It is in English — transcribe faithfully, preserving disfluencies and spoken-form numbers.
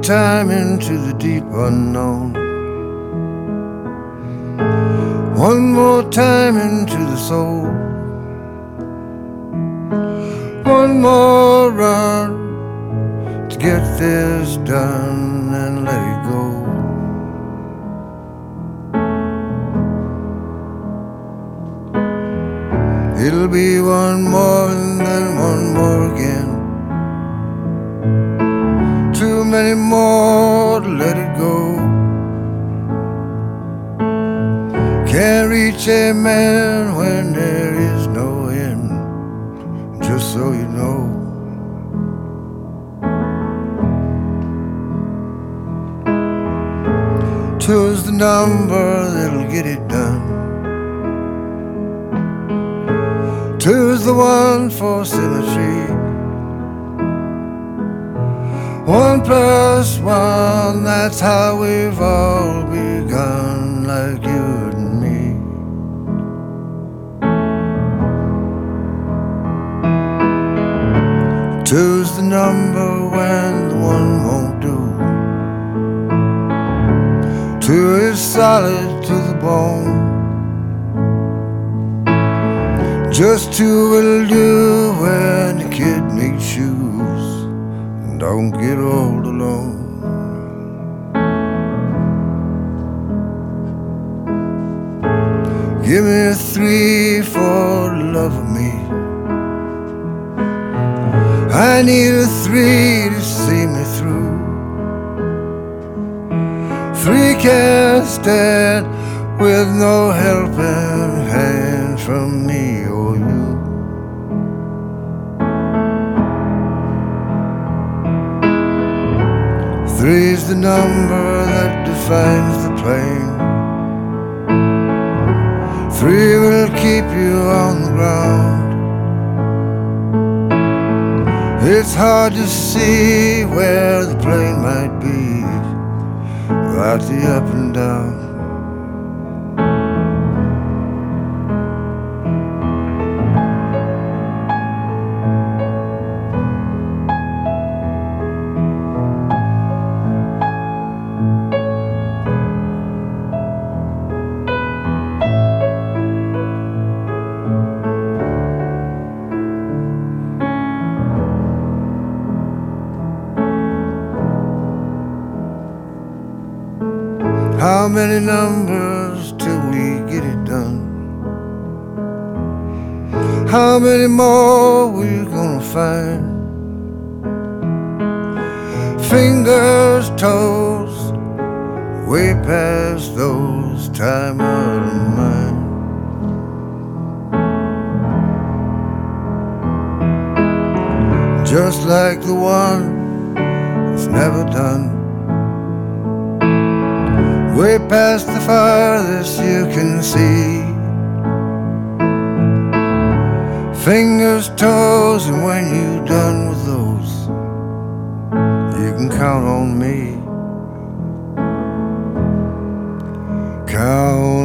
time into the deep unknown. One more time into the soul. One more run to get this done and let it go. It'll be one more and then one more again. Too many more to let it go. Can't reach a man when there is no end, just so you know. Two's the number that'll get it done. Two's the one for symmetry. One plus one, that's how we've all begun, like you and me. Two's the number when the one won't do. Two is solid to the bone. Just two will do when the kid needs shoes and don't get old alone. Give me a three for the love of me. I need a three to see me through. Three can't stand with no helping hand from me or you. Three's the number that defines the plane. Three will keep you on the ground. It's hard to see where the plane might be without the up and down. How many numbers till we get it done? How many more we gonna find? Fingers, toes, way past those time out of mind. Just like the one that's never done. Way past the farthest you can see. Fingers, toes, and when you're done with those, you can count on me. Count